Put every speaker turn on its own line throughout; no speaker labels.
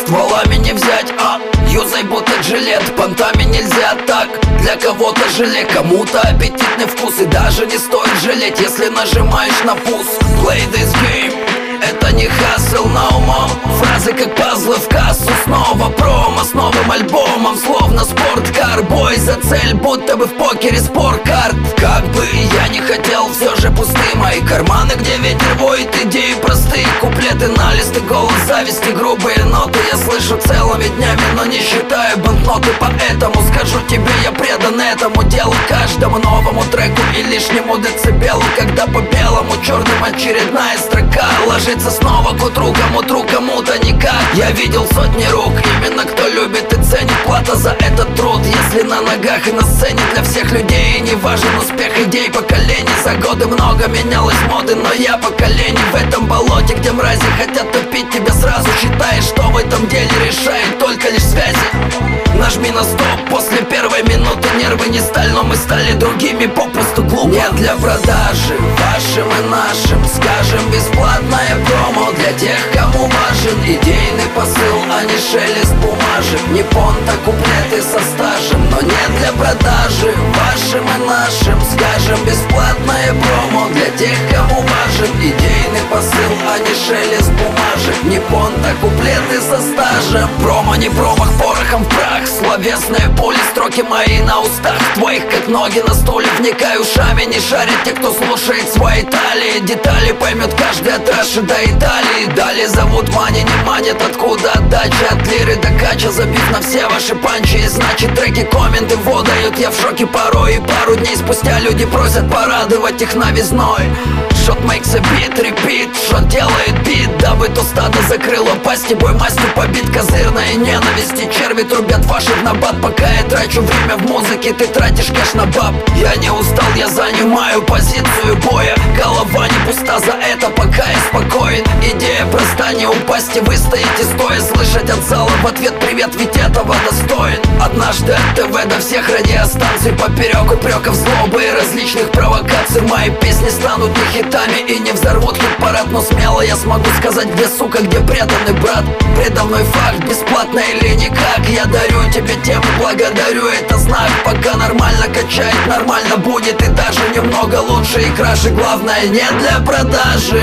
стволами не взять, юзай будто жилет. Понтами нельзя так, для кого-то желе, кому-то аппетитный вкус. И даже не стоит жалеть, если нажимаешь на пуск. Play this game, это не хасл на умом. Фразы как пазлы в кассу. Снова промо с новым альбомом, словно спорткар. Бой за цель, будто бы в покере спорткарт. Как бы я не хотел, все же пусты мои карманы, где ветер воет, идеи простые. Куплеты на листы, голос зависти, грубые ноты я слышу целыми днями, но не считаю банкноты. Поэтому скажу тебе, я предан этому делу, каждому новому треку и лишнему децибелу. Когда по белому черным очередная строка ложится снова к утру, кому-то никак. Я видел сотни рук, именно кто любит и ценит. Плата за этот труд, если на ногах и на сцене для всех людей. Не важен успех идей поколений. За годы много менялось моды, но я поколение в этом болоте, где мрази хотят топить тебя сразу. Считаешь, что в этом деле решает только лишь связи. Нажми на стоп после первой минуты. Нервы не сталь, но мы стали другими, попросту глупо. Нет для продажи, вашим и нашим, скажем, бесплатное промо для тех, кому важен идейный посыл, а не шелест бумажек. Не понта, куплеты со стажем, но нет для продажи, вашим и нашим, скажем, бесплатное промо для тех, кому важен идейный посыл, а не шелест бумажек. Не понта, куплеты со стажем. Промо не промах, порохом в прах. Словесные пули, строки мои на устах твоих, как ноги на стуле. Вникай ушами, не шарят те, кто слушает свои талии. Детали поймет каждый от Раши до Италии. Далее зовут мани, не манит, откуда отдача. От лиры до кача, забив на все ваши панчи. И значит треки, комменты выдают. Я в шоке порой, и пару дней спустя люди просят порадовать их новизной. Shot makes a beat, repeat. Shot делает бит, дабы то стадо закрыло пасти. Бой мастью побит, козырная ненависть. И черви трубят ваши в набат. Пока я трачу время в музыке, ты тратишь кэш на баб. Я не устал, я занимаю позицию боя. Голова не пуста, за это пока я спокоен. Идея проста, не упасть и выстоять и стоя. Слышать от зала в ответ привет, ведь этого достоин. Однажды от ТВ до всех радиостанций, поперек упреков, злобы и различных провокаций. Мои песни станут не хитами и не взорвут хит-парад. Но смело я смогу сказать, где сука, где преданный брат. Предо мной факт, бесплатно или никак. Я дарю тебе тему, благодарю, это знак. Пока нормально качает, нормально будет. И даже немного лучше и краше. Главное, не для продажи.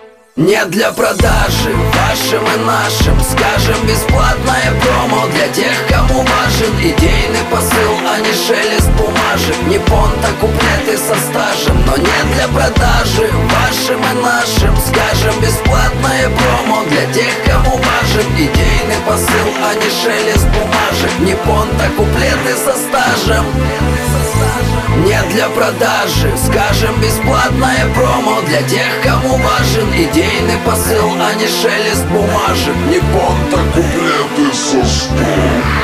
Нет для продажи, вашим и нашим, скажем, бесплатное промо для тех, кому важен идейный посыл, а не шелест бумажек. Не понта, куплеты со стажем, но нет для продажи, вашим и нашим, скажем, бесплатное промо для тех, кому важен идейный посыл, а не шелест бумажек. Не понта, куплеты со стажем. Нет для продажи, скажем, бесплатное промо для тех, кому важен идейный посыл, а не шелест бумажек.
Не понта, куплеты со стажем.